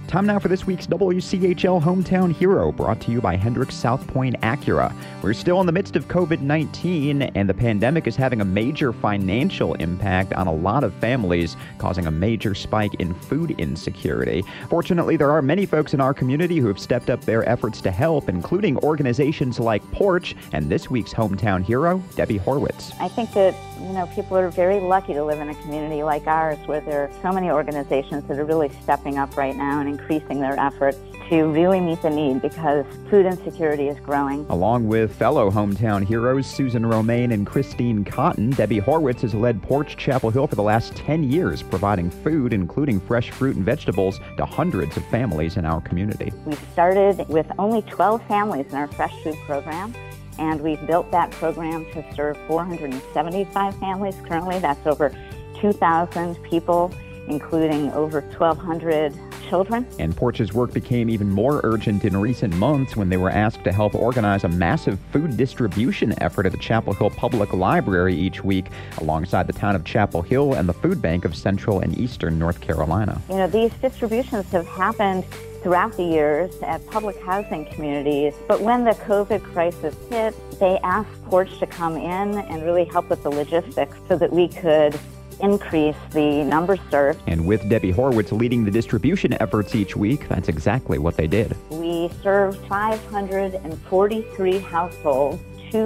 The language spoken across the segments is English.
Time now for this week's WCHL Hometown Hero, brought to you by Hendricks South Point Acura. We're still in the midst of COVID-19, and the pandemic is having a major financial impact on a lot of families, causing a major spike in food insecurity. Fortunately, there are many folks in our community who have stepped up their efforts to help, including organizations like Porch, and this week's Hometown Hero, Debbie Horwitz. I think that, people are very lucky to live in a community like ours, where there are so many organizations that are really stepping up right now and increasing their efforts to really meet the need, because food insecurity is growing. Along with fellow Hometown Heroes Susan Romaine and Christine Cotton, Debbie Horwitz has led Porch Chapel Hill for the last 10 years, providing food, including fresh fruit and vegetables, to hundreds of families in our community. We started with only 12 families in our fresh food program, and we've built that program to serve 475 families currently. That's over 2,000 people, including over 1,200 children. And Porch's work became even more urgent in recent months when they were asked to help organize a massive food distribution effort at the Chapel Hill Public Library each week, alongside the town of Chapel Hill and the Food Bank of Central and Eastern North Carolina. These distributions have happened throughout the years at public housing communities, but when the COVID crisis hit, they asked Porch to come in and really help with the logistics so that we could increase the numbers served. And with Debbie Horwitz leading the distribution efforts each week, that's exactly what they did. We served 543 households,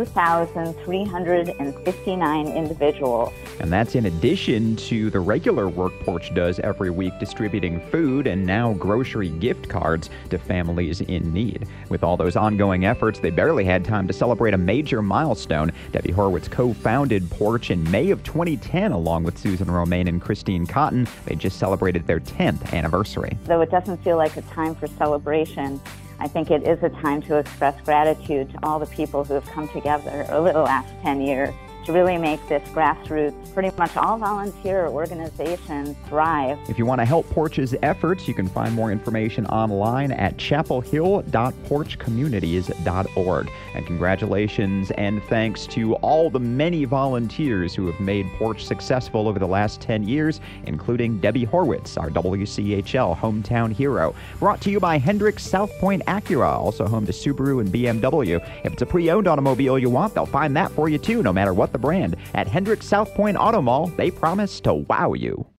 2,359 individuals. And that's in addition to the regular work Porch does every week, distributing food and now grocery gift cards to families in need. With all those ongoing efforts, they barely had time to celebrate a major milestone. Debbie Horwitz co-founded Porch in May of 2010 along with Susan Romaine and Christine Cotton. They just celebrated their 10th anniversary. Though it doesn't feel like a time for celebration, I think it is a time to express gratitude to all the people who have come together over the last 10 years to really make this grassroots, pretty much all volunteer organization thrive. If you want to help Porch's efforts, you can find more information online at chapelhill.porchcommunities.org. And congratulations and thanks to all the many volunteers who have made Porch successful over the last 10 years, including Debbie Horwitz, our WCHL Hometown Hero. Brought to you by Hendricks South Point Acura, also home to Subaru and BMW. If it's a pre-owned automobile you want, they'll find that for you too, no matter what the brand. At Hendricks South Point Auto Mall, they promise to wow you.